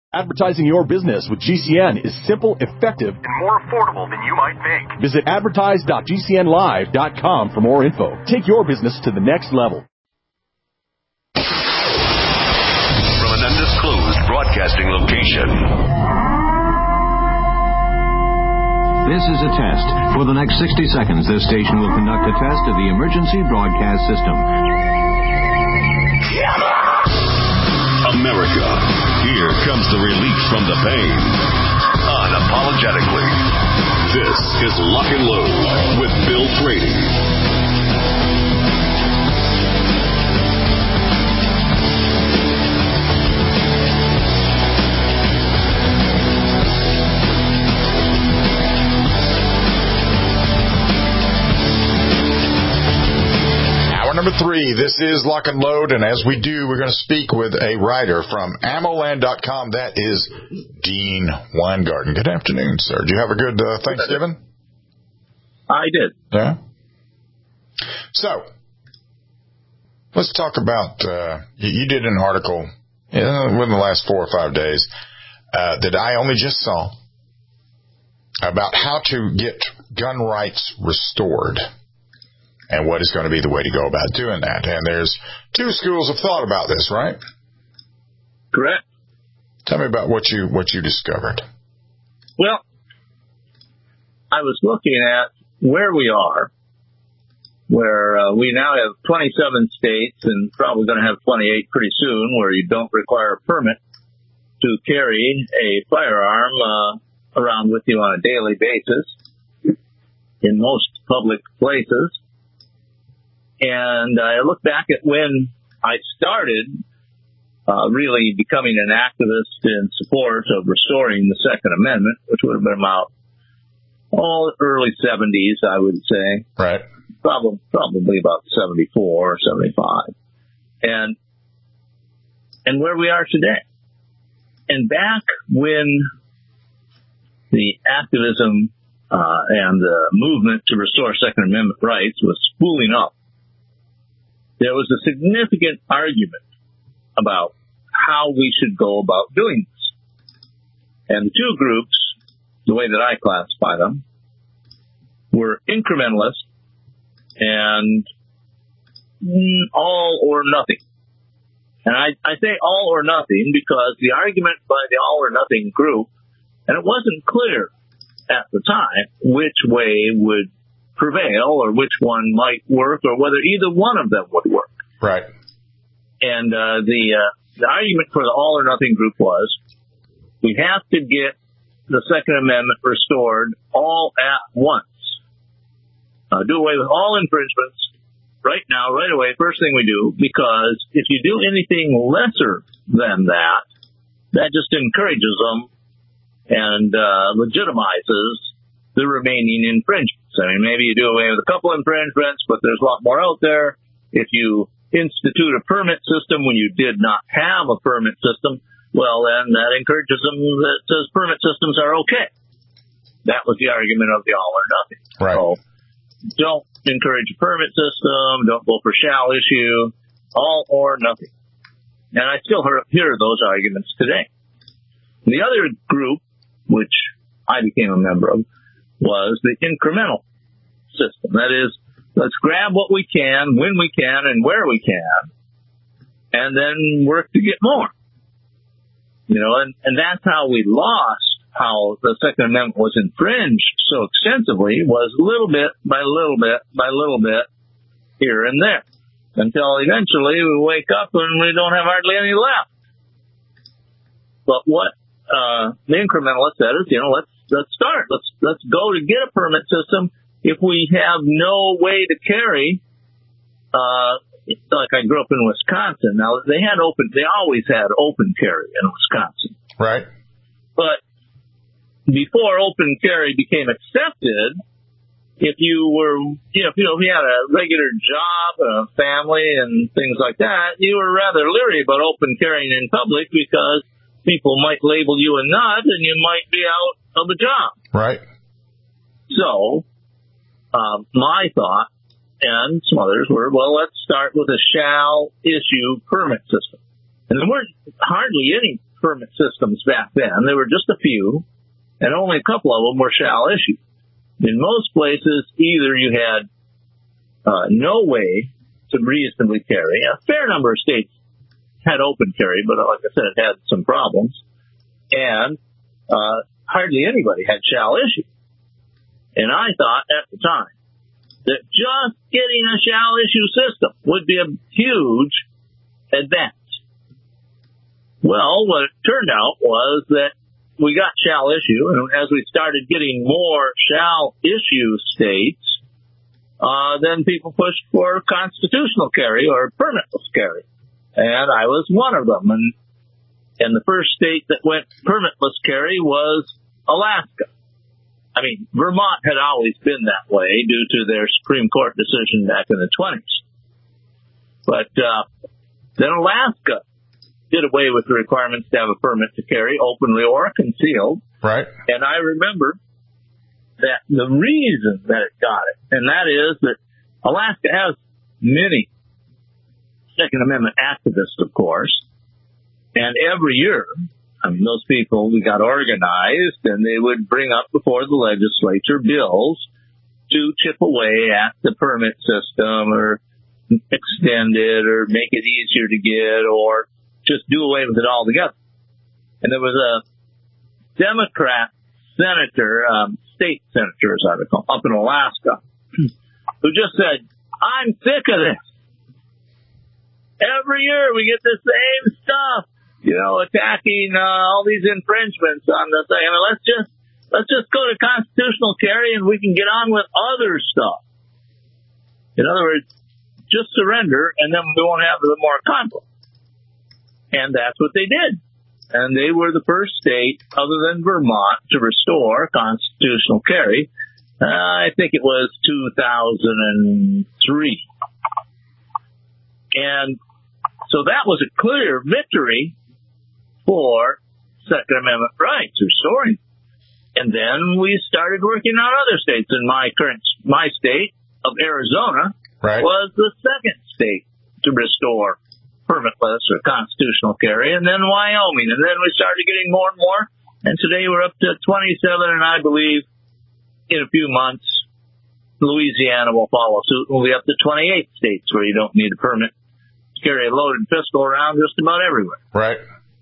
Advertising your business with GCN is simple, effective, and more affordable than you might think. Visit advertise.gcnlive.com for more info. Take your business to the next level. From an undisclosed broadcasting location. This is a test. For the next 60 seconds, this station will conduct a test of the emergency broadcast system. America, here comes the relief from the pain. Unapologetically. This is Lock and Load with Bill Frady. Number 3, this is Lock and Load, and as we do, we're going to speak with a writer from AmmoLand.com. That is Dean Weingarten. Good afternoon, sir. Did you have a good Thanksgiving? I did. Yeah? So, let's talk about, you did an article within the last 4 or 5 days that I only just saw about how to get gun rights restored. And what is going to be the way to go about doing that. And there's 2 schools of thought about this, right? Correct. Tell me about what you discovered. Well, I was looking at where we are, where we now have 27 states and probably going to have 28 pretty soon, where you don't require a permit to carry a firearm around with you on a daily basis in most public places. And I look back at when I started really becoming an activist in support of restoring the Second Amendment, which would have been about early 70s, I would say. Right. Probably about 74 or 75. And where we are today. And back when the activism and the movement to restore Second Amendment rights was spooling up, there was a significant argument about how we should go about doing this. And the 2 groups, the way that I classify them, were incrementalists and all or nothing. And I say all or nothing because the argument by the all or nothing group, and it wasn't clear at the time which way would prevail or which one might work or whether either one of them would work. Right. And the argument for the all or nothing group was we have to get the Second Amendment restored all at once. Do away with all infringements right now, right away, first thing we do, because if you do anything lesser than that, that just encourages them and legitimizes the remaining infringements. I mean, maybe you do away with a couple infringements, but there's a lot more out there. If you institute a permit system when you did not have a permit system, well, then that encourages them that says permit systems are okay. That was the argument of the all or nothing. Right. So don't encourage a permit system. Don't go for shall issue. All or nothing. And I still hear those arguments today. The other group, which I became a member of, was the incremental system. That is, let's grab what we can, when we can, and where we can, and then work to get more. You know, and that's how we lost how the Second Amendment was infringed so extensively, was little bit by little bit by little bit here and there, until eventually we wake up and we don't have hardly any left. But what the incrementalist said is, you know, let's start. Let's go to get a permit system. If we have no way to carry, like I grew up in Wisconsin. Now they always had open carry in Wisconsin. Right. But before open carry became accepted, if you had a regular job, a family, and things like that, you were rather leery about open carrying in public because people might label you a nut and you might be out of a job. Right. So, my thought and some others were, well, let's start with a shall issue permit system. And there weren't hardly any permit systems back then. There were just a few, and only a couple of them were shall issue. In most places, either you had no way to reasonably carry. A fair number of states had open carry, but like I said, it had some problems. And hardly anybody had shall issue. And I thought at the time that just getting a shall issue system would be a huge advance. Well, what it turned out was that we got shall issue, and as we started getting more shall issue states, then people pushed for constitutional carry or permitless carry. And I was one of them. And the first state that went permitless carry was Alaska. I mean, Vermont had always been that way due to their Supreme Court decision back in the 20s. But then Alaska did away with the requirements to have a permit to carry, openly or concealed. Right. And I remember that the reason that it got it, and that is that Alaska has many Second Amendment activists, of course, and every year, I mean, those people, we got organized, and they would bring up before the legislature bills to chip away at the permit system or extend it or make it easier to get or just do away with it altogether. And there was a Democrat senator, state senator, as I recall, up in Alaska, who just said, I'm sick of this. Every year we get the same stuff, attacking all these infringements on the thing. I mean, let's just go to constitutional carry and we can get on with other stuff. In other words, just surrender and then we won't have the more conflict. And that's what they did. And they were the first state, other than Vermont, to restore constitutional carry. I think it was 2003. And so that was a clear victory for Second Amendment rights, restoring. And then we started working on other states. And my state of Arizona was the second state to restore permitless or constitutional carry, and then Wyoming, and then we started getting more and more, and today we're up to 27, and I believe in a few months Louisiana will follow suit. We'll be up to 28 states where you don't need a permit to carry a loaded pistol around just about everywhere. Right.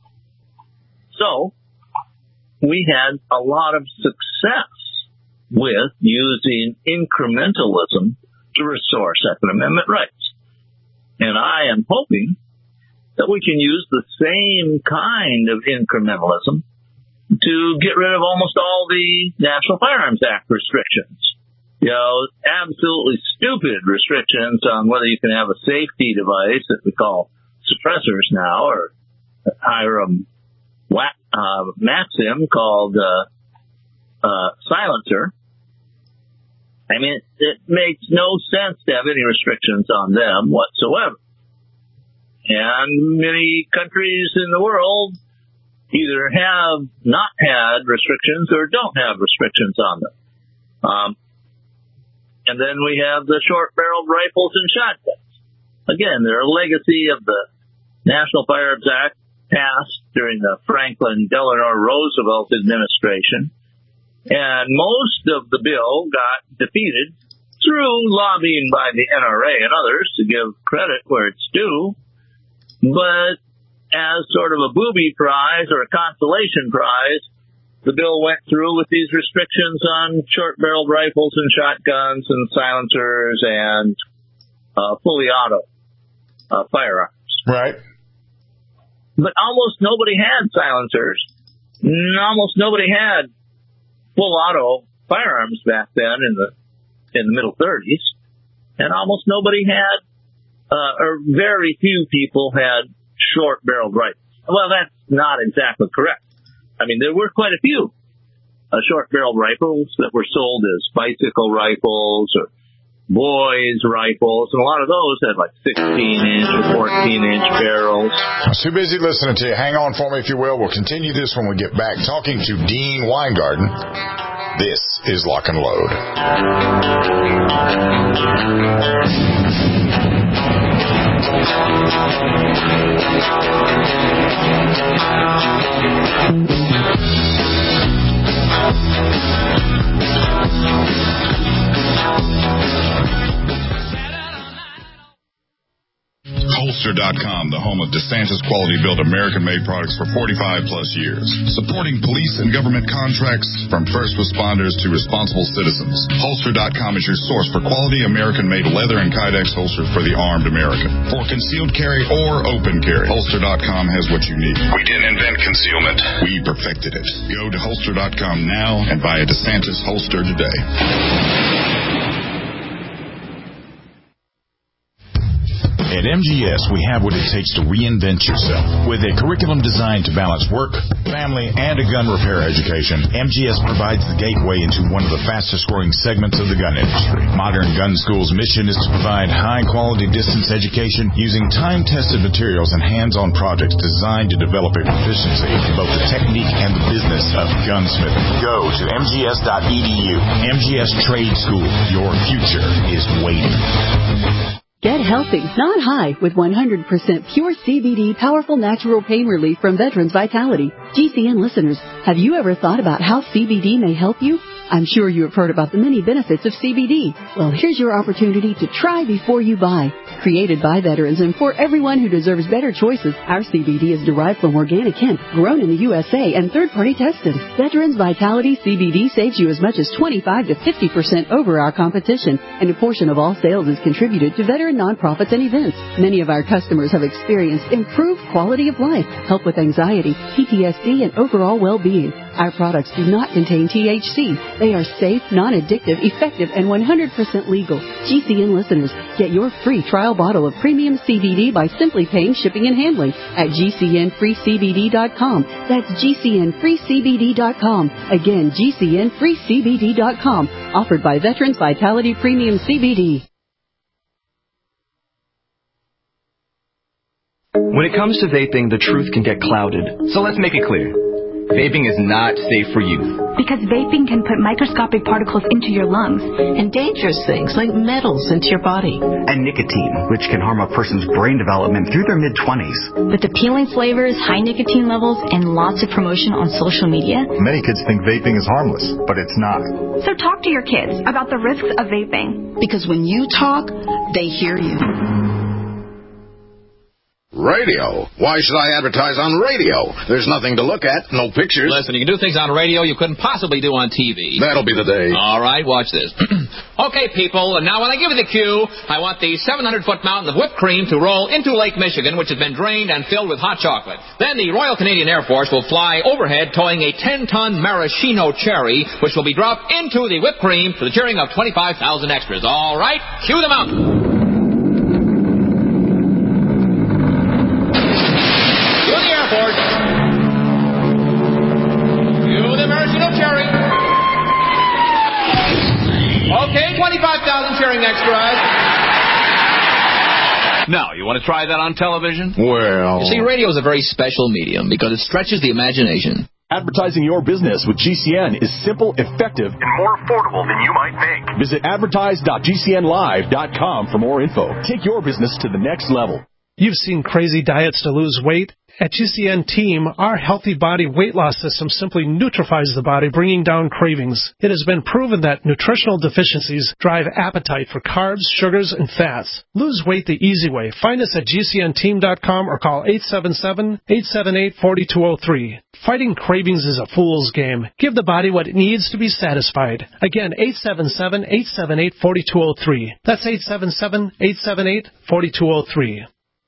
So we had a lot of success with using incrementalism to restore Second Amendment rights. And I am hoping that we can use the same kind of incrementalism to get rid of almost all the National Firearms Act restrictions. Absolutely stupid restrictions on whether you can have a safety device that we call suppressors now, or Hiram Maxim called silencer. I mean, it makes no sense to have any restrictions on them whatsoever. And many countries in the world either have not had restrictions or don't have restrictions on them. And then we have the short-barreled rifles and shotguns. Again, they're a legacy of the National Firearms Act passed during the Franklin Delano Roosevelt administration. And most of the bill got defeated through lobbying by the NRA and others, to give credit where it's due. But as sort of a booby prize or a consolation prize, the bill went through with these restrictions on short-barreled rifles and shotguns and silencers and fully auto firearms. Right. But almost nobody had silencers. Almost nobody had full auto firearms back then in the middle 30s, and almost nobody had, or very few people had short-barreled rifles. Well, that's not exactly correct. I mean, there were quite a few short-barreled rifles that were sold as bicycle rifles or boys' rifles, and a lot of those had like 16-inch or 14-inch barrels. I was too busy listening to you. Hang on for me, if you will. We'll continue this when we get back, talking to Dean Weingarten. This is Lock and Load. Holster.com, the home of DeSantis quality-built American-made products for 45-plus years. Supporting police and government contracts from first responders to responsible citizens. Holster.com is your source for quality American-made leather and Kydex holsters for the armed American. For concealed carry or open carry, Holster.com has what you need. We didn't invent concealment. We perfected it. Go to Holster.com now and buy a DeSantis holster today. At MGS, we have what it takes to reinvent yourself. With a curriculum designed to balance work, family, and a gun repair education, MGS provides the gateway into one of the fastest-growing segments of the gun industry. Modern Gun School's mission is to provide high-quality distance education using time-tested materials and hands-on projects designed to develop a proficiency in both the technique and the business of gunsmithing. Go to mgs.edu. MGS Trade School. Your future is waiting. Get healthy, not high, with 100% pure CBD powerful natural pain relief from Veterans Vitality. GCN listeners, have you ever thought about how CBD may help you? I'm sure you have heard about the many benefits of CBD. Well, here's your opportunity to try before you buy. Created by veterans and for everyone who deserves better choices, our CBD is derived from organic hemp, grown in the USA, and third-party tested. Veterans Vitality CBD saves you as much as 25 to 50% over our competition, and a portion of all sales is contributed to veteran nonprofits and events. Many of our customers have experienced improved quality of life, help with anxiety, PTSD, and overall well-being. Our products do not contain THC. They are safe, non-addictive, effective, and 100% legal. GCN listeners, get your free trial bottle of premium CBD by simply paying shipping and handling at GCNFreeCBD.com. That's GCNFreeCBD.com. Again, GCNFreeCBD.com. Offered by Veterans Vitality Premium CBD. When it comes to vaping, the truth can get clouded. So let's make it clear. Vaping is not safe for youth. Because vaping can put microscopic particles into your lungs. And dangerous things like metals into your body. And nicotine, which can harm a person's brain development through their mid-20s. With appealing flavors, high nicotine levels, and lots of promotion on social media. Many kids think vaping is harmless, but it's not. So talk to your kids about the risks of vaping. Because when you talk, they hear you. Radio? Why should I advertise on radio? There's nothing to look at, no pictures. Listen, you can do things on radio you couldn't possibly do on TV. That'll be the day. All right, watch this. Okay, people, and now when I give you the cue, I want the 700-foot mountain of whipped cream to roll into Lake Michigan, which has been drained and filled with hot chocolate. Then the Royal Canadian Air Force will fly overhead towing a 10-ton maraschino cherry, which will be dropped into the whipped cream to the cheering of 25,000 extras. All right, cue the mountain. Okay, 25,000 cheering extras. Now, you want to try that on television? Well... You see, radio is a very special medium because it stretches the imagination. Advertising your business with GCN is simple, effective, and more affordable than you might think. Visit advertise.gcnlive.com for more info. Take your business to the next level. You've seen crazy diets to lose weight. At GCN Team, our healthy body weight loss system simply neutralizes the body, bringing down cravings. It has been proven that nutritional deficiencies drive appetite for carbs, sugars, and fats. Lose weight the easy way. Find us at GCNteam.com or call 877-878-4203. Fighting cravings is a fool's game. Give the body what it needs to be satisfied. Again, 877-878-4203. That's 877-878-4203.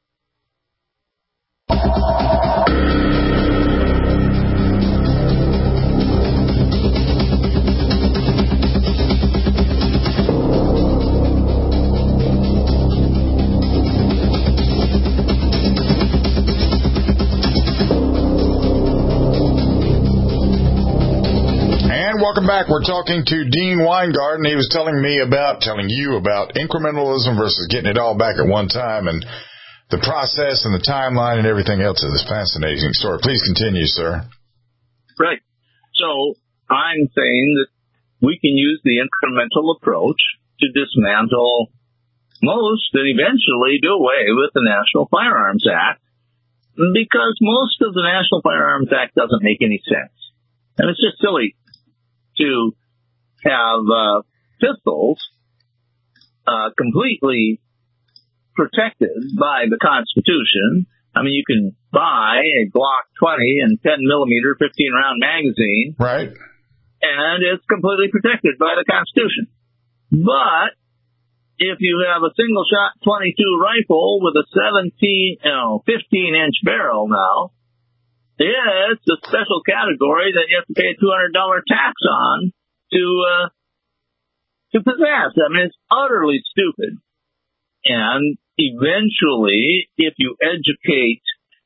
Welcome back. We're talking to Dean Weingarten. He was telling you about incrementalism versus getting it all back at one time, and the process and the timeline and everything else of this fascinating story. Please continue, sir. Right. So I'm saying that we can use the incremental approach to dismantle most that eventually do away with the National Firearms Act, because most of the National Firearms Act doesn't make any sense. And it's just silly to have pistols completely protected by the Constitution. I mean, you can buy a Glock 20 and 10-millimeter 15-round magazine. Right. And it's completely protected by the Constitution. But if you have a single-shot 22 rifle with a 15-inch barrel now, it's a special category that you have to pay a $200 tax on to possess. I mean, it's utterly stupid. And eventually, if you educate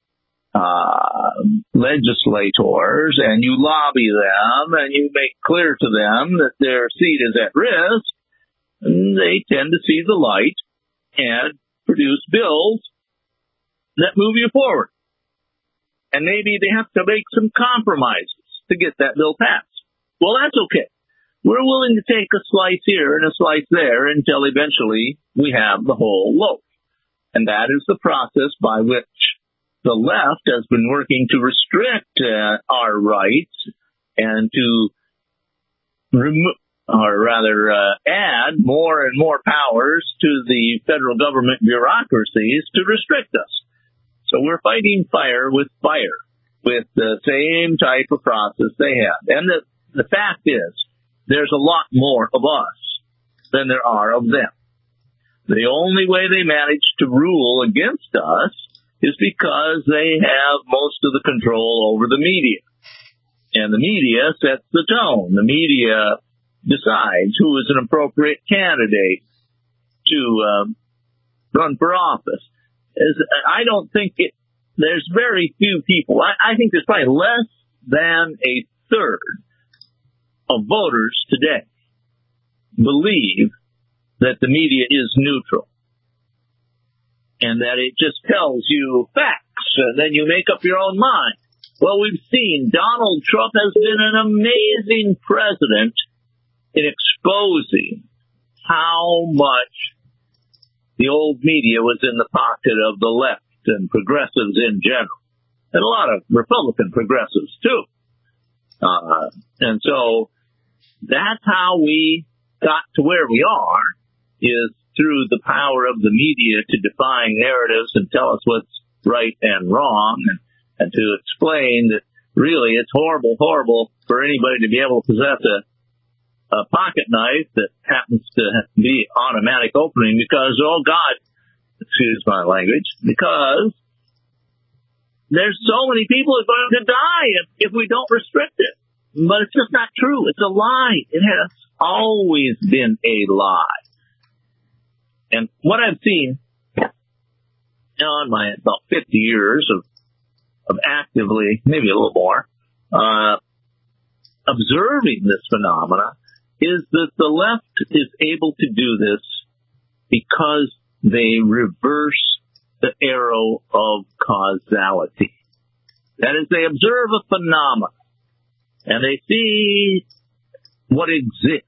legislators and you lobby them and you make clear to them that their seat is at risk, they tend to see the light and produce bills that move you forward. And maybe they have to make some compromises to get that bill passed. Well, that's okay. We're willing to take a slice here and a slice there until eventually we have the whole loaf. And that is the process by which the left has been working to restrict our rights and to add more and more powers to the federal government bureaucracies to restrict us. So we're fighting fire with the same type of process they have. And the fact is, there's a lot more of us than there are of them. The only way they manage to rule against us is because they have most of the control over the media. And the media sets the tone. The media decides who is an appropriate candidate to run for office. I don't think there's very few people. I think there's probably less than a third of voters today believe that the media is neutral and that it just tells you facts and then you make up your own mind. Well, we've seen Donald Trump has been an amazing president in exposing how much the old media was in the pocket of the left and progressives in general, and a lot of Republican progressives too. And so that's how we got to where we are, is through the power of the media to define narratives and tell us what's right and wrong, and to explain that really it's horrible for anybody to be able to possess a pocket knife that happens to be automatic opening because, oh God, excuse my language, because there's so many people that are going to die if we don't restrict it. But it's just not true. It's a lie. It has always been a lie. And what I've seen in my about 50 years of actively, maybe a little more, observing this phenomena is that the left is able to do this because they reverse the arrow of causality. That is, they observe a phenomenon and they see what exists.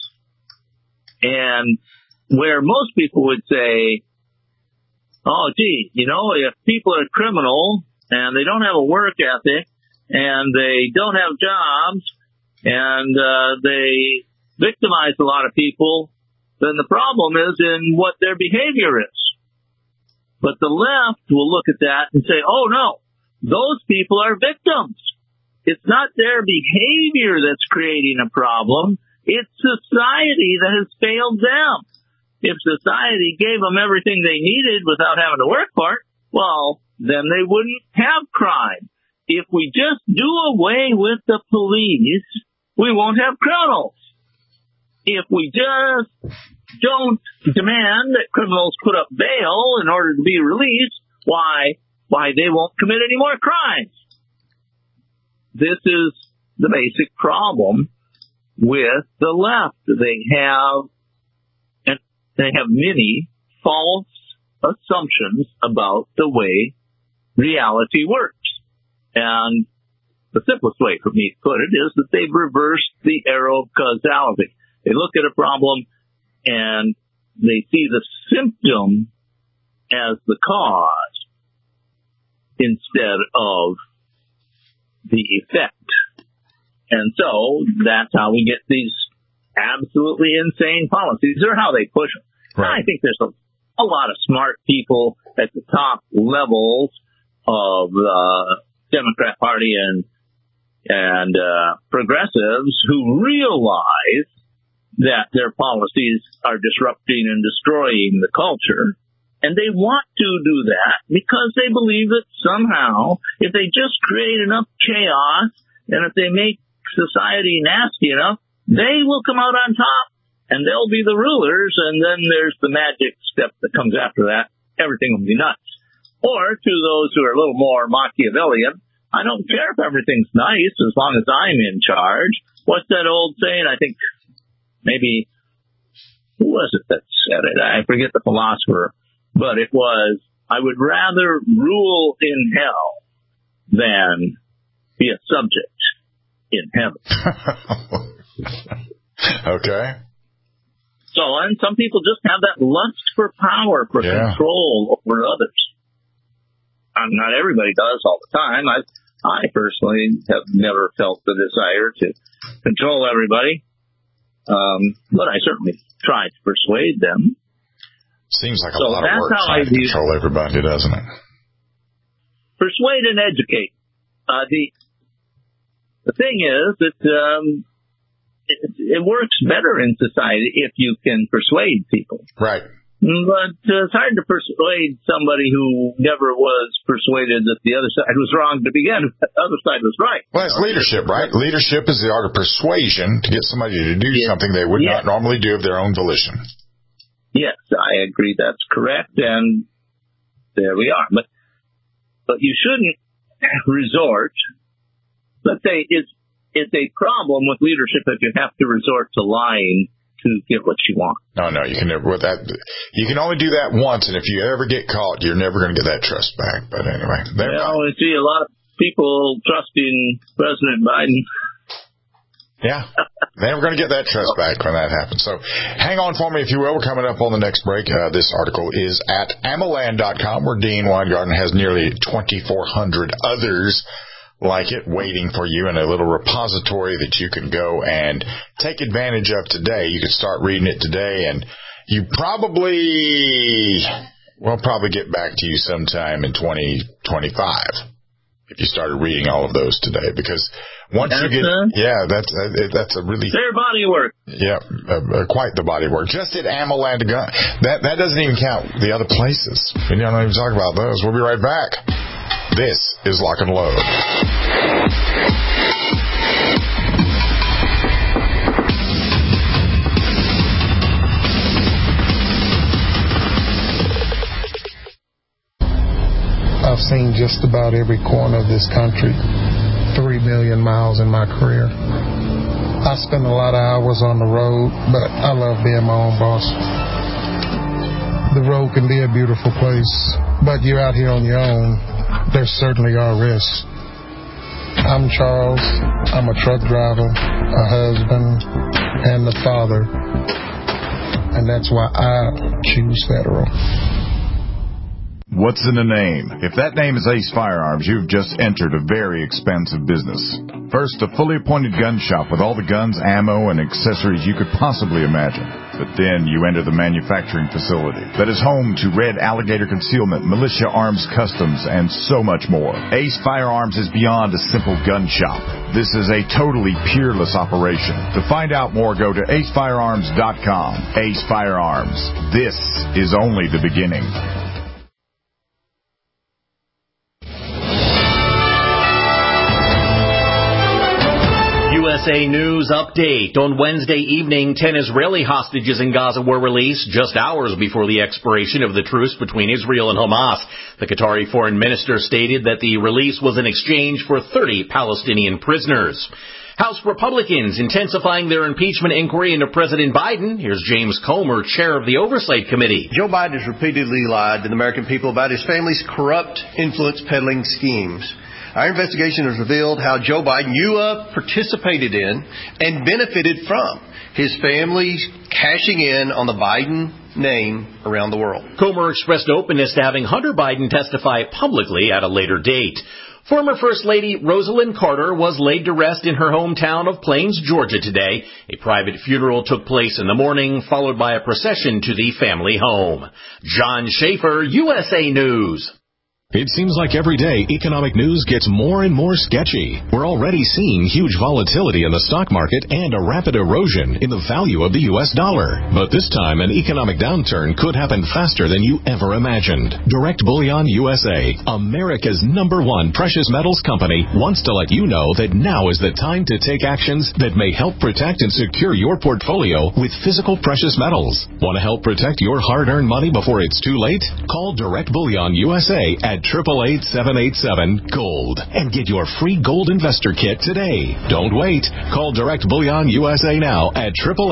And where most people would say, oh, gee, if people are criminal and they don't have a work ethic and they don't have jobs and they victimize a lot of people, then the problem is in what their behavior is. But the left will look at that and say, oh, no, those people are victims. It's not their behavior that's creating a problem. It's society that has failed them. If society gave them everything they needed without having to work for it, well, then they wouldn't have crime. If we just do away with the police, we won't have criminals. If we just don't demand that criminals put up bail in order to be released, why they won't commit any more crimes. This is the basic problem with the left. They have many false assumptions about the way reality works. And the simplest way for me to put it is that they've reversed the arrow of causality. They look at a problem and they see the symptom as the cause instead of the effect. And so that's how we get these absolutely insane policies, or how they push them. Right. I think there's a lot of smart people at the top levels of the Democrat Party and progressives who realize that their policies are disrupting and destroying the culture. And they want to do that because they believe that somehow, if they just create enough chaos and if they make society nasty enough, they will come out on top and they'll be the rulers. And then there's the magic step that comes after that. Everything will be nuts. Or to those who are a little more Machiavellian, I don't care if everything's nice as long as I'm in charge. What's that old saying? I think maybe, who was it that said it? I forget the philosopher. But it was, I would rather rule in hell than be a subject in heaven. Okay. So, and some people just have that lust for power, for control over others. Not everybody does all the time. I personally have never felt the desire to control everybody. But I certainly try to persuade them. Seems like a lot of work trying to control everybody, doesn't it? Persuade and educate. The thing is that it works better in society if you can persuade people. Right. But it's hard to persuade somebody who never was persuaded that the other side was wrong to begin with. The other side was right. Well, it's leadership, right? Leadership is the art of persuasion to get somebody to do something they would not normally do of their own volition. Yes, I agree. That's correct. And there we are. But you shouldn't resort. Let's say it's a problem with leadership if you have to resort to lying to get what you want. No, you can never. With that, you can only do that once, and if you ever get caught, you're never going to get that trust back. But anyway, I see a lot of people trusting President Biden. Yeah, they're going to get that trust back when that happens. So hang on for me, if you will. We're coming up on the next break. This article is at AMMOLand.com, where Dean Weingarten has nearly 2,400 others like it waiting for you in a little repository that you can go and take advantage of today. You can start reading it today, and you probably get back to you sometime in 2025 if you started reading all of those today, because once you get, that's a really their body work. Yeah, quite the body work. Just at AMMOLand.com. That doesn't even count the other places. We don't even talk about those. We'll be right back. This is Lock and Load. I've seen just about every corner of this country, 3 million miles in my career. I spend a lot of hours on the road, but I love being my own boss. The road can be a beautiful place, but you're out here on your own. There certainly are risks. I'm Charles. I'm a truck driver, a husband, and a father. And that's why I choose Federal. What's in a name? If that name is Ace Firearms, you've just entered a very expensive business. First, a fully appointed gun shop with all the guns, ammo, and accessories you could possibly imagine. But then you enter the manufacturing facility that is home to Red Alligator Concealment, Militia Arms Customs, and so much more. Ace Firearms is beyond a simple gun shop. This is a totally peerless operation. To find out more, go to acefirearms.com. Ace Firearms. This is only the beginning. USA News update. On Wednesday evening, 10 Israeli hostages in Gaza were released just hours before the expiration of the truce between Israel and Hamas. The Qatari foreign minister stated that the release was in exchange for 30 Palestinian prisoners. House Republicans intensifying their impeachment inquiry into President Biden. Here's James Comer, chair of the Oversight Committee. Joe Biden has repeatedly lied to the American people about his family's corrupt influence peddling schemes. Our investigation has revealed how Joe Biden, you participated in and benefited from his family cashing in on the Biden name around the world. Comer expressed openness to having Hunter Biden testify publicly at a later date. Former First Lady Rosalind Carter was laid to rest in her hometown of Plains, Georgia today. A private funeral took place in the morning, followed by a procession to the family home. John Schaefer, USA News. It seems like every day economic news gets more and more sketchy. We're already seeing huge volatility in the stock market and a rapid erosion in the value of the U.S. dollar. But this time, an economic downturn could happen faster than you ever imagined. Direct Bullion USA, America's #1 precious metals company, wants to let you know that now is the time to take actions that may help protect and secure your portfolio with physical precious metals. Want to help protect your hard-earned money before it's too late? Call Direct Bullion USA at 888-787-GOLD and get your free gold investor kit today. Don't wait. Call Direct Bullion USA now at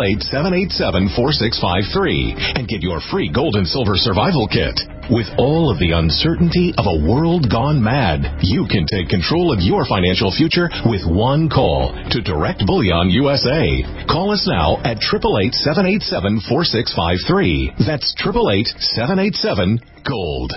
888-787-4653 and get your free gold and silver survival kit. With all of the uncertainty of a world gone mad, you can take control of your financial future with one call to Direct Bullion USA. Call us now at 888-787-4653. That's 888-787-GOLD.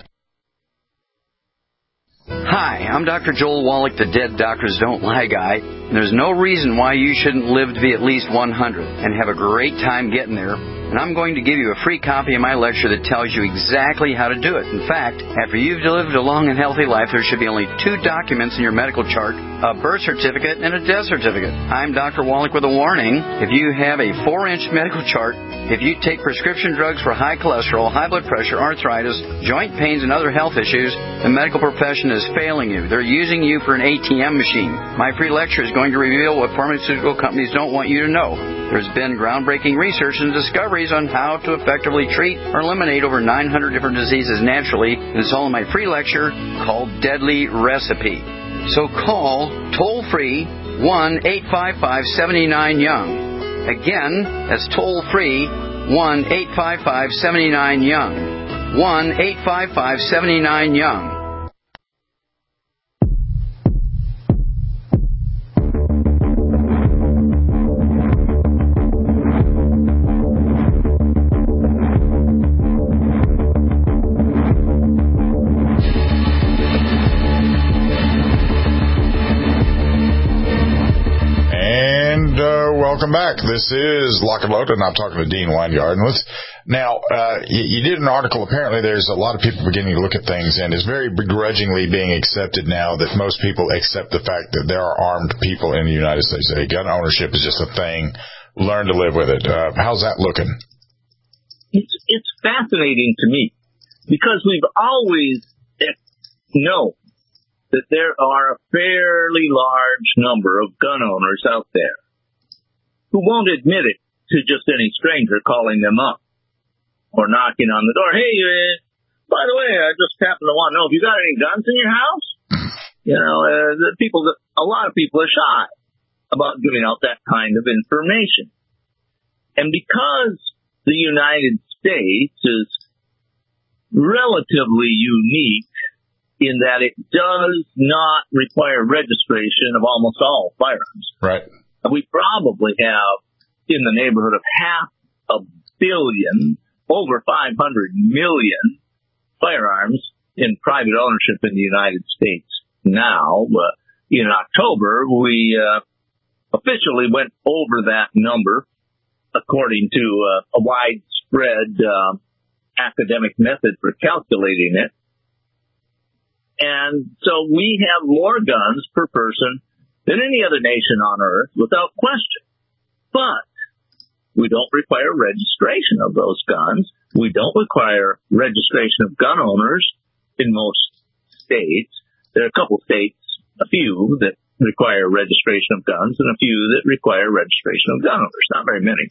Hi, I'm Dr. Joel Wallach, the Dead Doctors Don't Lie guy. There's no reason why you shouldn't live to be at least 100 and have a great time getting there. And I'm going to give you a free copy of my lecture that tells you exactly how to do it. In fact, after you've lived a long and healthy life, there should be only 2 documents in your medical chart, a birth certificate and a death certificate. I'm Dr. Wallach with a warning. If you have a 4-inch medical chart, if you take prescription drugs for high cholesterol, high blood pressure, arthritis, joint pains, and other health issues, the medical profession is failing you. They're using you for an ATM machine. My free lecture is going to reveal what pharmaceutical companies don't want you to know. There's been groundbreaking research and discoveries on how to effectively treat or eliminate over 900 different diseases naturally, and it's all in my free lecture called Deadly Recipe. So call toll-free 1-855-79-YOUNG. Again, that's toll-free 1-855-79-YOUNG. 1-855-79-YOUNG. Welcome back. This is Lock and Load, and I'm talking to Dean Weingart. Now, you did an article. Apparently, there's a lot of people beginning to look at things, and it's very begrudgingly being accepted now that most people accept the fact that there are armed people in the United States. Gun ownership is just a thing. Learn to live with it. How's that looking? It's fascinating to me because we've always known that there are a fairly large number of gun owners out there who won't admit it to just any stranger calling them up or knocking on the door. Hey, by the way, I just happen to want to know if you got any guns in your house. You know, a lot of people are shy about giving out that kind of information. And because the United States is relatively unique in that it does not require registration of almost all firearms. Right. We probably have in the neighborhood of 500 million, over 500 million firearms in private ownership in the United States now. In October, we officially went over that number according to a widespread academic method for calculating it. And so we have more guns per person than any other nation on earth, without question. But we don't require registration of those guns. We don't require registration of gun owners in most states. There are a couple states, a few, that require registration of guns and a few that require registration of gun owners. Not very many.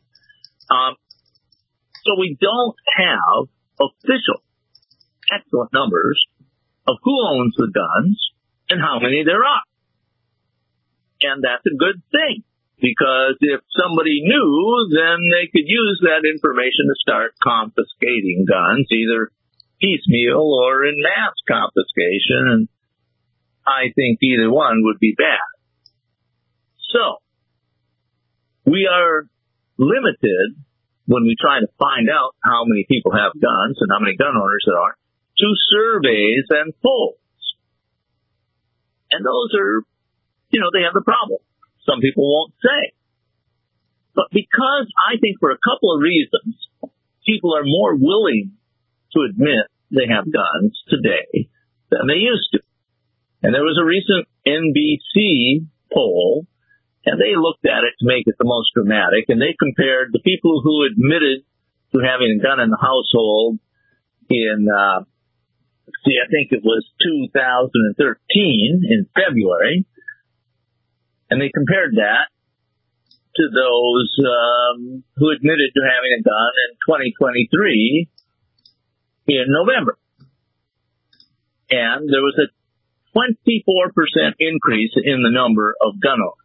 So we don't have official, excellent numbers of who owns the guns and how many there are. And that's a good thing, because if somebody knew, then they could use that information to start confiscating guns, either piecemeal or in mass confiscation. And I think either one would be bad. So, we are limited when we try to find out how many people have guns and how many gun owners there are to surveys and polls. And those are, they have the problem. Some people won't say. But because I think for a couple of reasons, people are more willing to admit they have guns today than they used to. And there was a recent NBC poll, and they looked at it to make it the most dramatic, and they compared the people who admitted to having a gun in the household in, I think it was 2013 in February, and they compared that to those who admitted to having a gun in 2023 in November. And there was a 24% increase in the number of gun owners.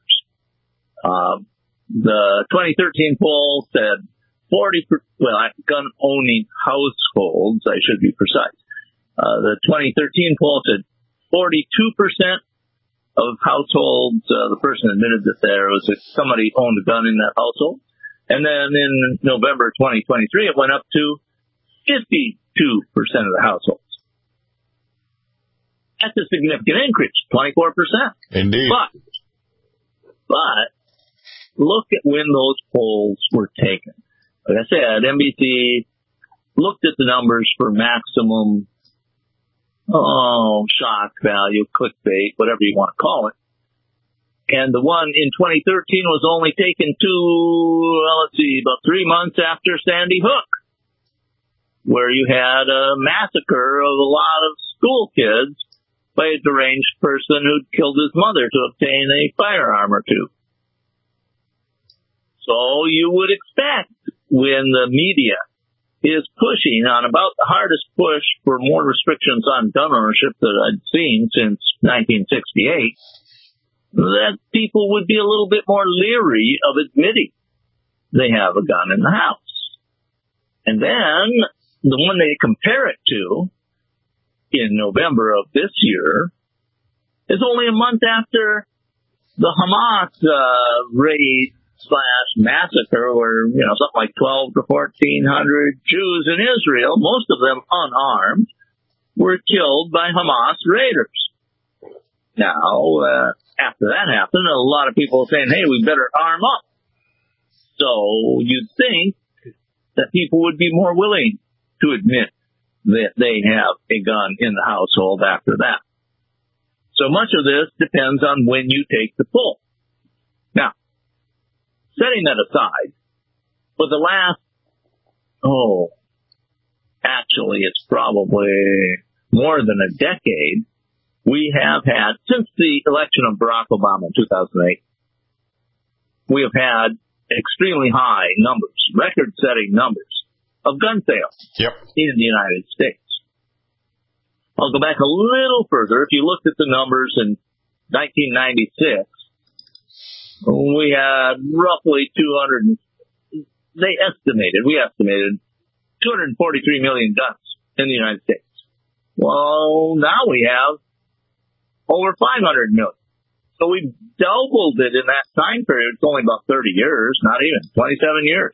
The 2013 poll said gun-owning households, I should be precise. The 2013 poll said 42% of households, the person admitted that there was somebody owned a gun in that household. And then in November 2023, it went up to 52% of the households. That's a significant increase, 24%. Indeed. But look at when those polls were taken. Like I said, NBC looked at the numbers for maximum shock value, clickbait, whatever you want to call it. And the one in 2013 was only taken about 3 months after Sandy Hook, where you had a massacre of a lot of school kids by a deranged person who'd killed his mother to obtain a firearm or two. So you would expect when the media is pushing on about the hardest push for more restrictions on gun ownership that I'd seen since 1968, that people would be a little bit more leery of admitting they have a gun in the house. And then the one they compare it to in November of this year is only a month after the Hamas raid / massacre where, something like 12 to 1,400 Jews in Israel, most of them unarmed, were killed by Hamas raiders. Now, after that happened, a lot of people were saying, hey, we better arm up. So you'd think that people would be more willing to admit that they have a gun in the household after that. So much of this depends on when you take the poll. Now, setting that aside, for the last, actually it's probably more than a decade, we have had, since the election of Barack Obama in 2008, we have had extremely high numbers, record-setting numbers of gun sales in the United States. I'll go back a little further. If you looked at the numbers in 1996, we had roughly we estimated 243 million guns in the United States. Well, now we have over 500 million. So we doubled it in that time period. It's only about 30 years, not even 27 years.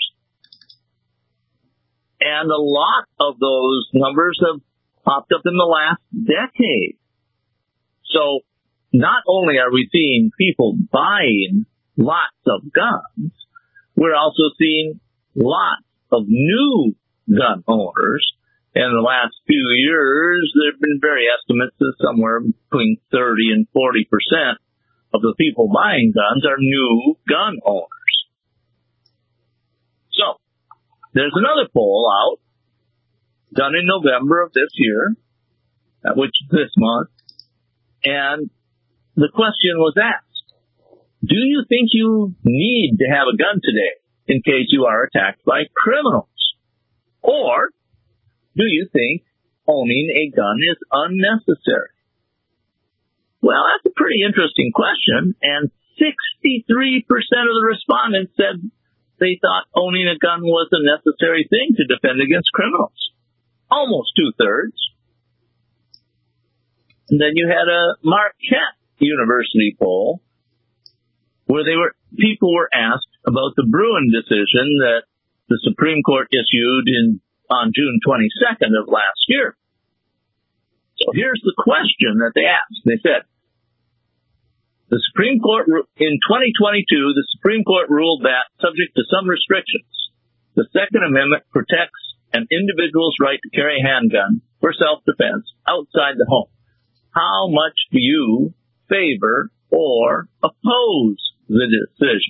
And a lot of those numbers have popped up in the last decade. So not only are we seeing people buying lots of guns, we're also seeing lots of new gun owners. In the last few years, there have been various estimates that somewhere between 30 and 40% of the people buying guns are new gun owners. So, there's another poll out, done in November of this year, which is this month, and the question was asked, do you think you need to have a gun today in case you are attacked by criminals? Or do you think owning a gun is unnecessary? Well, that's a pretty interesting question, and 63% of the respondents said they thought owning a gun was a necessary thing to defend against criminals. Almost 2/3. And then you had a Marquette University poll where people were asked about the Bruen decision that the Supreme Court issued on June 22nd of last year. So here's the question that they asked. They said, the Supreme Court, in 2022, the Supreme Court ruled that, subject to some restrictions, the Second Amendment protects an individual's right to carry a handgun for self-defense outside the home. How much do you favor or oppose the decision?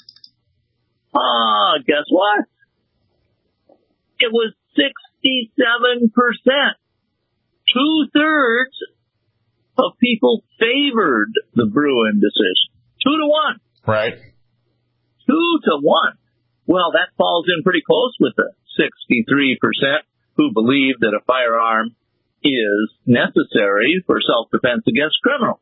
Guess what? It was 67%. 2/3 of people favored the Bruen decision. 2-1. Right. 2-1. Well, that falls in pretty close with the 63% who believe that a firearm is necessary for self-defense against criminals.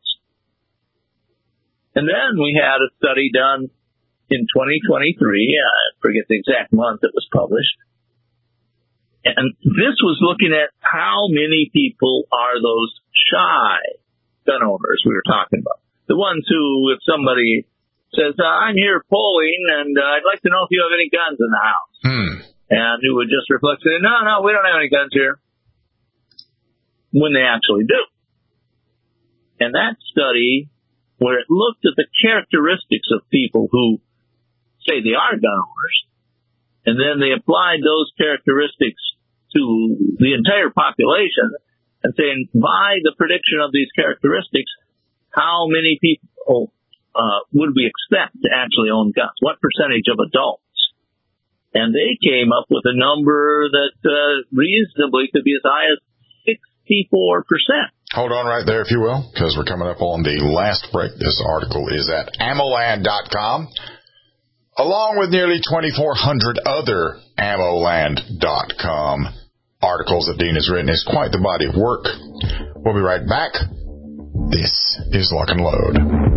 And then we had a study done in 2023. I forget the exact month it was published. And this was looking at how many people are those shy gun owners we were talking about. The ones who, if somebody says, I'm here polling and I'd like to know if you have any guns in the house. And who would just reflect, say, no, we don't have any guns here. When they actually do. And that study, where it looked at the characteristics of people who say they are gun owners, and then they applied those characteristics to the entire population and saying, by the prediction of these characteristics, how many people would we expect to actually own guns? What percentage of adults? And they came up with a number that reasonably could be as high as 64%. Hold on right there, if you will, because we're coming up on the last break. This article is at ammoland.com, along with nearly 2,400 other ammoland.com articles that Dean has written. It's quite the body of work. We'll be right back. This is Lock and Load.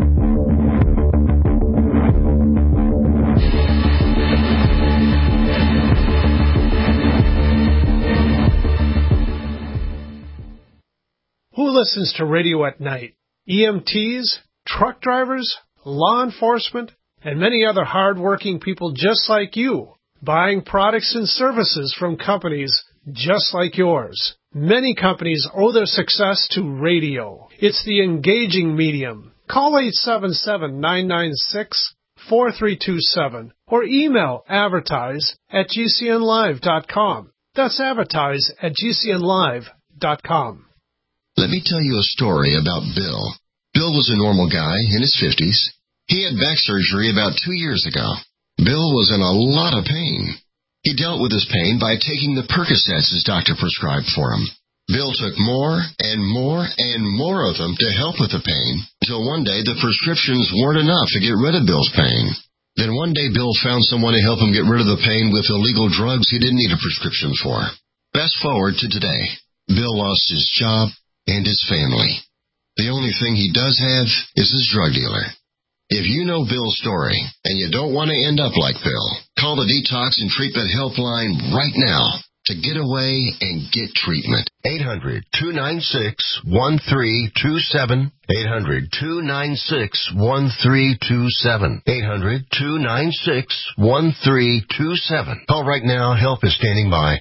Who listens to radio at night? EMTs, truck drivers, law enforcement, and many other hard-working people just like you, buying products and services from companies just like yours. Many companies owe their success to radio. It's the engaging medium. Call 877-996-4327 or email advertise@gcnlive.com. That's advertise@gcnlive.com. Let me tell you a story about Bill. Bill was a normal guy in his 50s. He had back surgery about 2 years ago. Bill was in a lot of pain. He dealt with his pain by taking the Percocets his doctor prescribed for him. Bill took more and more and more of them to help with the pain, until one day the prescriptions weren't enough to get rid of Bill's pain. Then one day Bill found someone to help him get rid of the pain with illegal drugs he didn't need a prescription for. Fast forward to today. Bill lost his job and his family. The only thing he does have is his drug dealer. If you know Bill's story and you don't want to end up like Bill, call the Detox and Treatment Helpline right now to get away and get treatment. 800-296-1327. 800-296-1327. 800-296-1327. Call right now. Help is standing by.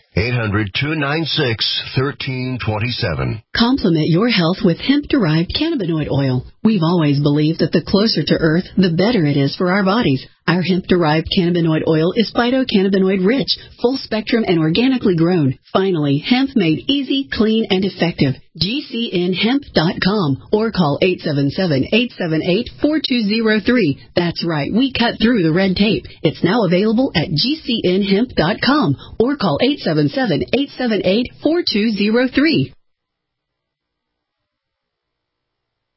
800-296-1327. Complement your health with hemp-derived cannabinoid oil. We've always believed that the closer to Earth, the better it is for our bodies. Our hemp-derived cannabinoid oil is phytocannabinoid rich, full spectrum, and organically grown. Finally, hemp made easy, clean, and effective. GCNhemp.com or call 877-878-4203. That's right, we cut through the red tape. It's now available at GCNhemp.com or call 877-878-4203.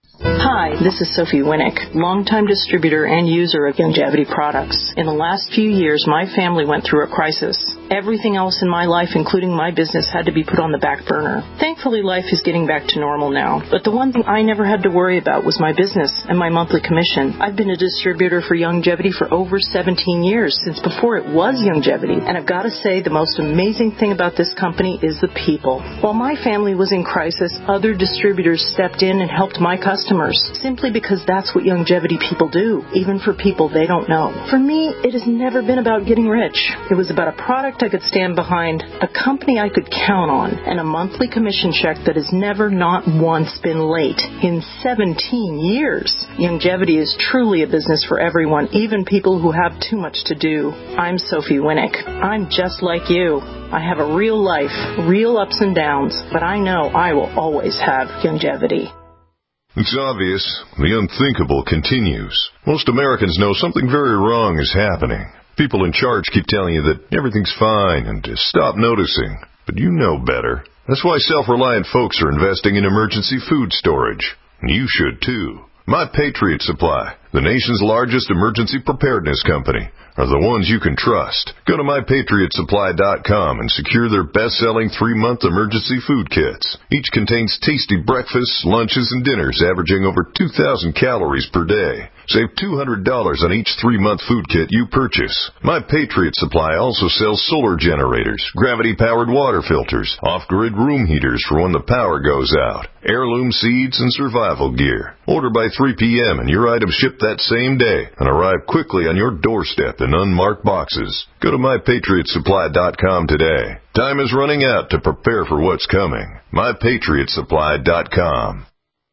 Hi, this is Sophie Winnick, longtime distributor and user of Youngevity products. In the last few years, my family went through a crisis. Everything else in my life, including my business, had to be put on the back burner. Thankfully, life is getting back to normal now. But the one thing I never had to worry about was my business and my monthly commission. I've been a distributor for Youngevity for over 17 years, since before it was Youngevity. And I've got to say, the most amazing thing about this company is the people. While my family was in crisis, other distributors stepped in and helped my customers, simply because that's what Youngevity people do, even for people they don't know. For me, it has never been about getting rich. It was about a product I could stand behind, a company I could count on, and a monthly commission check that has never not once been late in 17 years. Youngevity is truly a business for everyone, even people who have too much to do. I'm Sophie Winnick. I'm just like you. I have a real life, real ups and downs, but I know I will always have Youngevity. It's obvious. The unthinkable continues. Most Americans know something very wrong is happening. People in charge keep telling you that everything's fine and to stop noticing. But you know better. That's why self-reliant folks are investing in emergency food storage. And you should too. My Patriot Supply, the nation's largest emergency preparedness company, are the ones you can trust. Go to MyPatriotSupply.com and secure their best-selling 3-month emergency food kits. Each contains tasty breakfasts, lunches, and dinners averaging over 2,000 calories per day. Save $200 on each 3-month food kit you purchase. My Patriot Supply also sells solar generators, gravity-powered water filters, off-grid room heaters for when the power goes out, heirloom seeds, and survival gear. Order by 3 p.m. and your items ship that same day and arrive quickly on your doorstep in unmarked boxes. Go to MyPatriotSupply.com today. Time is running out to prepare for what's coming. MyPatriotSupply.com.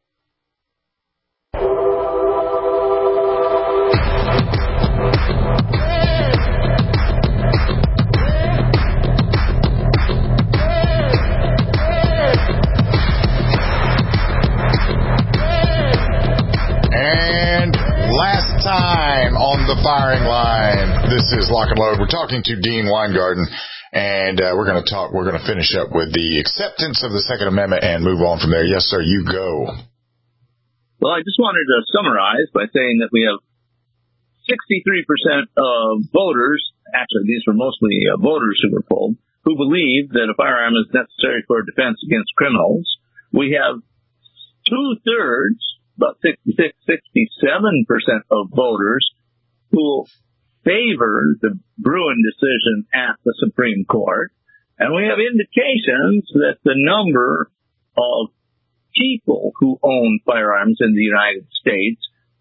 And last time on the firing line, this is Lock and Load. We're talking to Dean Weingarten, and we're going to finish up with the acceptance of the Second Amendment and move on from there. Yes, sir, you go. Well, I just wanted to summarize by saying that we have 63% of voters, actually these were mostly voters who were polled, who believe that a firearm is necessary for defense against criminals. We have 2/3, about 66, 67% of voters who favor the Bruen decision at the Supreme Court. And we have indications that the number of people who own firearms in the United States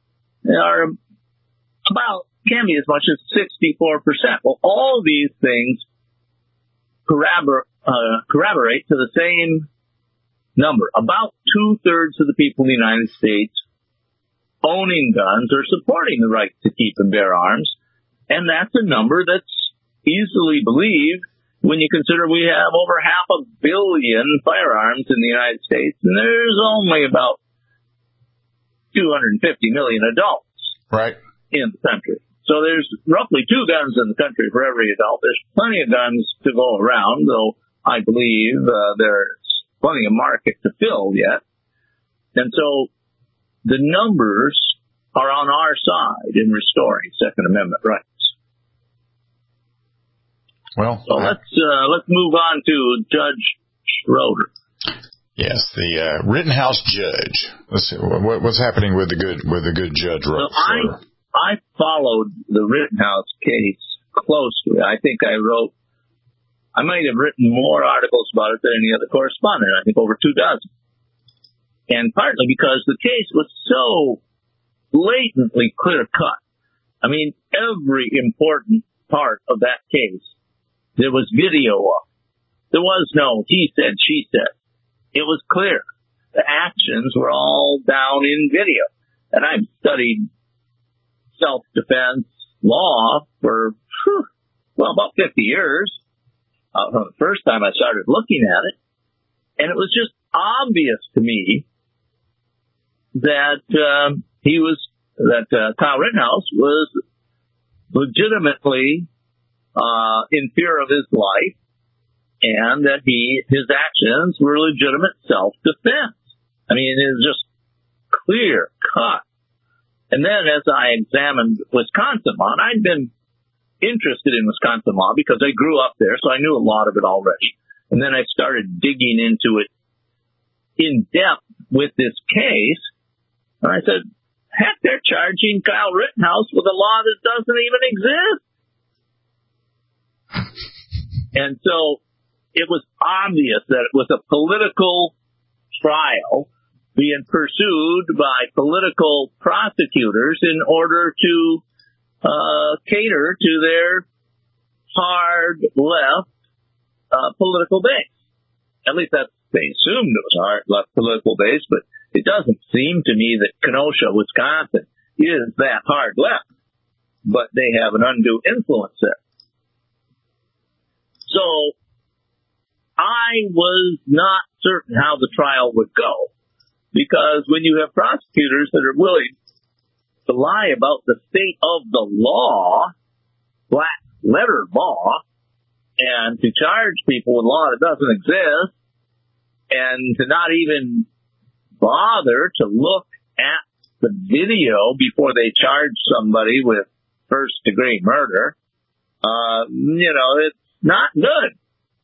can be as much as 64%. Well, all these things corroborate to the same number. About 2/3 of the people in the United States owning guns or supporting the right to keep and bear arms. And that's a number that's easily believed when you consider we have over 500 million firearms in the United States, and there's only about 250 million adults in the country. So there's roughly 2 guns in the country for every adult. There's plenty of guns to go around, though I believe there's plenty of market to fill yet. And so the numbers are on our side in restoring Second Amendment rights. Well, so let's move on to Judge Schroeder. Yes, the Rittenhouse judge. Let's see what's happening with the good Judge Schroeder. So I followed the Rittenhouse case closely. I think I might have written more articles about it than any other correspondent. I think over 24. And partly because the case was so blatantly clear-cut. I mean, every important part of that case, there was video of. There was no he said, she said. It was clear. The actions were all down in video. And I've studied self-defense law for, about 50 years. From the first time I started looking at it. And it was just obvious to me that Kyle Rittenhouse was legitimately in fear of his life, and that his actions were legitimate self-defense. I mean, it was just clear cut. And then as I examined Wisconsin law, and I'd been interested in Wisconsin law because I grew up there, so I knew a lot of it already. And then I started digging into it in depth with this case. And I said, heck, they're charging Kyle Rittenhouse with a law that doesn't even exist. And so it was obvious that it was a political trial being pursued by political prosecutors in order to cater to their hard left political base. At least that's they assumed it was hard left political base, but it doesn't seem to me that Kenosha, Wisconsin, is that hard left. But they have an undue influence there. So I was not certain how the trial would go, because when you have prosecutors that are willing to lie about the state of the law, black letter law, and to charge people with law that doesn't exist, and to not even bother to look at the video before they charge somebody with first-degree murder, it's not good.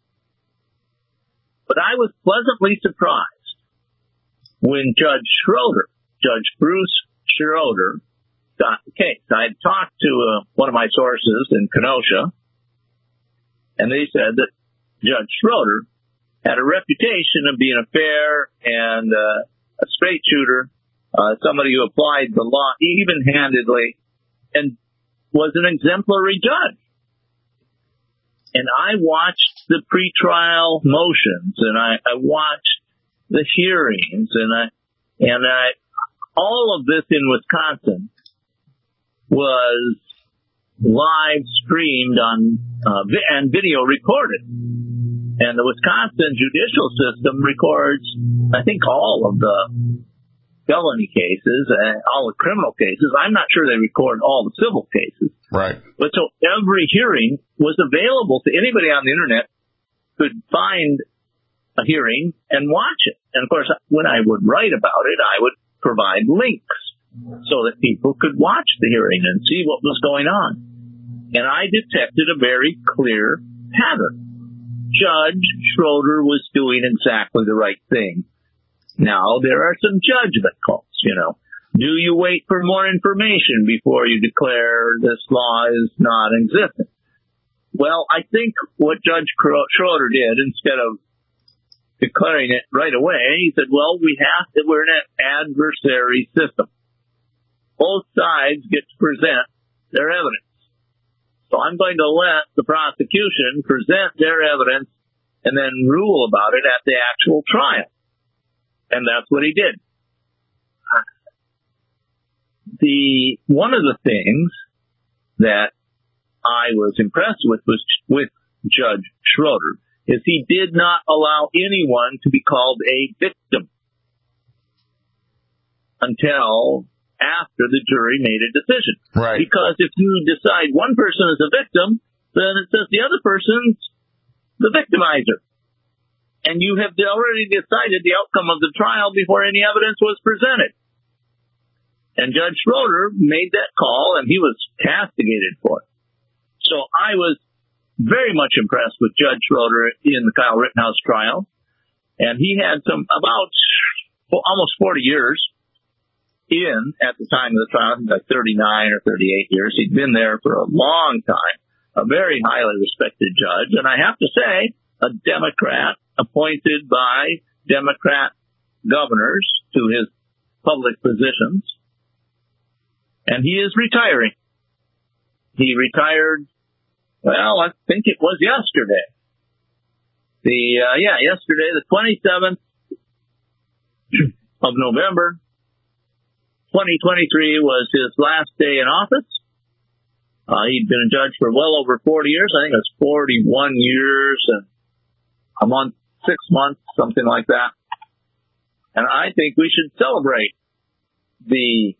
But I was pleasantly surprised when Judge Bruce Schroeder, got the case. I had talked to one of my sources in Kenosha, and they said that Judge Schroeder had a reputation of being a fair and a straight shooter, somebody who applied the law even-handedly, and was an exemplary judge. And I watched the pretrial motions, and I watched the hearings, and all of this in Wisconsin was live streamed on and video recorded. And the Wisconsin judicial system records, I think, all of the felony cases and all the criminal cases. I'm not sure they record all the civil cases. Right. But so every hearing was available to anybody on the internet could find a hearing and watch it. And of course, when I would write about it, I would provide links so that people could watch the hearing and see what was going on. And I detected a very clear pattern. Judge Schroeder was doing exactly the right thing. Now, there are some judgment calls, Do you wait for more information before you declare this law is non-existent? Well, I think what Judge Schroeder did, instead of declaring it right away, he said, well, we're in an adversary system. Both sides get to present their evidence. So I'm going to let the prosecution present their evidence and then rule about it at the actual trial. And that's what he did. One of the things that I was impressed with Judge Schroeder is he did not allow anyone to be called a victim until after the jury made a decision. Right. Because if you decide one person is a victim, then it says the other person's the victimizer. And you have already decided the outcome of the trial before any evidence was presented. And Judge Schroeder made that call, and he was castigated for it. So I was very much impressed with Judge Schroeder in the Kyle Rittenhouse trial. And he had about almost 40 years at the time of the trial, like 39 or 38 years. He'd been there for a long time, a very highly respected judge. And I have to say, a Democrat appointed by Democrat governors to his public positions. And he is retiring. He retired, well, I think it was yesterday. Yesterday, the 27th of November, 2023 was his last day in office. He'd been a judge for well over 40 years. I think it was 41 years and a month, 6 months, something like that. And I think we should celebrate the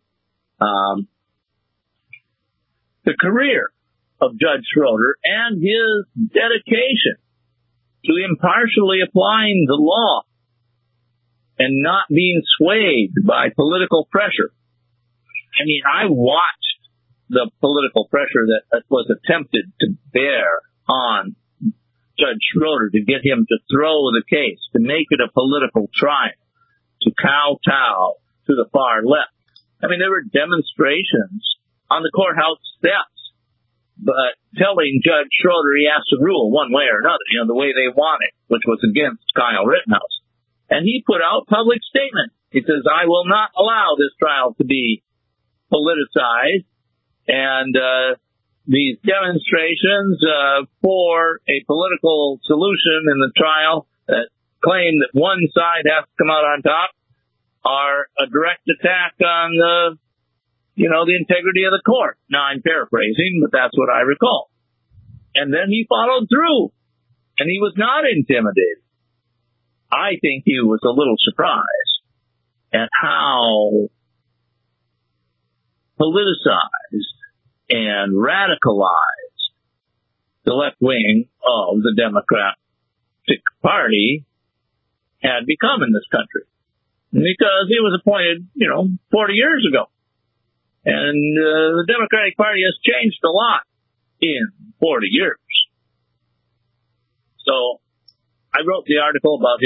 career of Judge Schroeder and his dedication to impartially applying the law and not being swayed by political pressure. I mean, I watched the political pressure that was attempted to bear on Judge Schroeder to get him to throw the case, to make it a political trial, to kowtow to the far left. I mean, there were demonstrations on the courthouse steps, but telling Judge Schroeder he has to rule one way or another, the way they want it, which was against Kyle Rittenhouse. And he put out public statement. He says, I will not allow this trial to be politicized. And these demonstrations for a political solution in the trial that claim that one side has to come out on top are a direct attack on the integrity of the court. Now, I'm paraphrasing, but that's what I recall. And then he followed through, and he was not intimidated. I think he was a little surprised at how politicized and radicalized the left wing of the Democratic Party had become in this country. Because he was appointed, 40 years ago. And the Democratic Party has changed a lot in 40 years. So I wrote the article about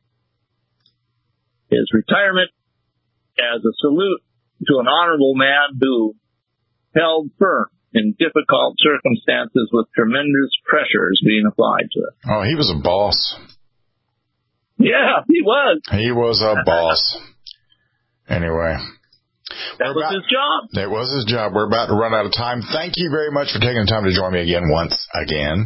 his retirement as a salute to an honorable man who held firm in difficult circumstances with tremendous pressures being applied to it. Oh, he was a boss. Yeah, he was. He was a boss. Anyway. That was his job. It was his job. We're about to run out of time. Thank you very much for taking the time to join me again once again.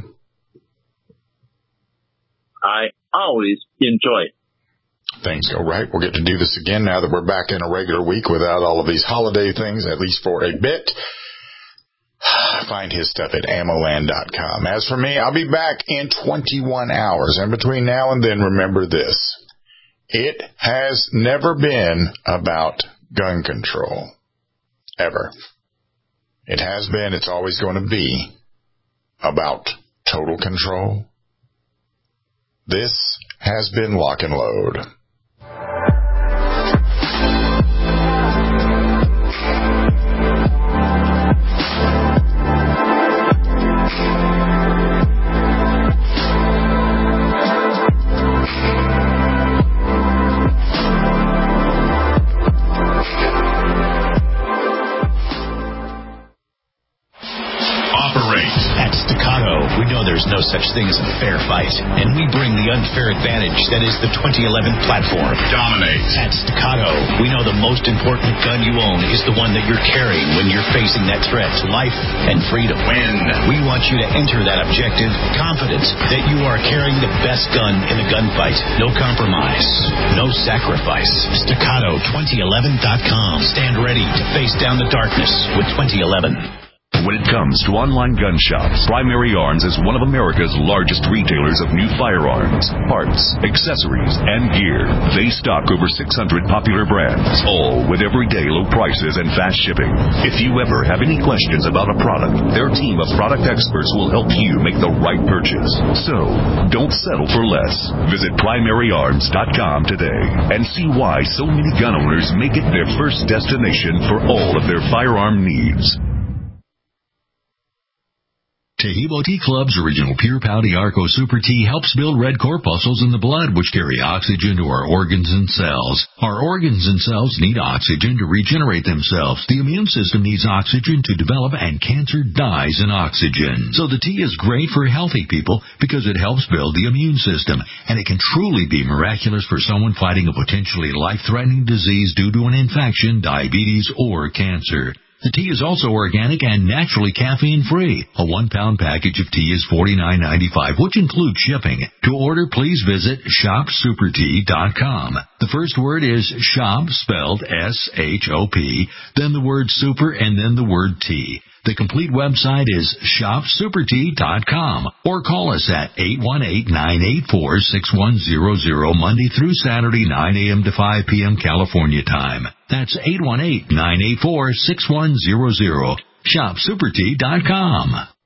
I always enjoy it. Things go right. We'll get to do this again now that we're back in a regular week without all of these holiday things, at least for a bit. Find his stuff at ammoland.com. As for me, I'll be back in 21 hours. And between now and then, remember this. It has never been about gun control. Ever. It has been, it's always going to be about total control. This has been Lock and Load. There's no such thing as a fair fight, and we bring the unfair advantage that is the 2011 platform. Dominate. At Staccato, we know the most important gun you own is the one that you're carrying when you're facing that threat to life and freedom. Win. We want you to enter that objective confident that you are carrying the best gun in the gunfight. No compromise. No sacrifice. Staccato2011.com. Stand ready to face down the darkness with 2011. When it comes to online gun shops, Primary Arms is one of America's largest retailers of new firearms, parts, accessories, and gear. They stock over 600 popular brands, all with everyday low prices and fast shipping. If you ever have any questions about a product, their team of product experts will help you make the right purchase. So, don't settle for less. Visit primaryarms.com today and see why so many gun owners make it their first destination for all of their firearm needs. Taheebo Tea Club's original Pure Pouty Arco Super Tea helps build red corpuscles in the blood, which carry oxygen to our organs and cells. Our organs and cells need oxygen to regenerate themselves. The immune system needs oxygen to develop, and cancer dies in oxygen. So the tea is great for healthy people because it helps build the immune system, and it can truly be miraculous for someone fighting a potentially life-threatening disease due to an infection, diabetes, or cancer. The tea is also organic and naturally caffeine-free. A 1-pound package of tea is $49.95, which includes shipping. To order, please visit shopsupertea.com. The first word is shop, spelled S-H-O-P, then the word super, and then the word tea. The complete website is shopsupertea.com, or call us at 818-984-6100 Monday through Saturday, 9 a.m. to 5 p.m. California time. That's 818-984-6100. Shopsupertea.com.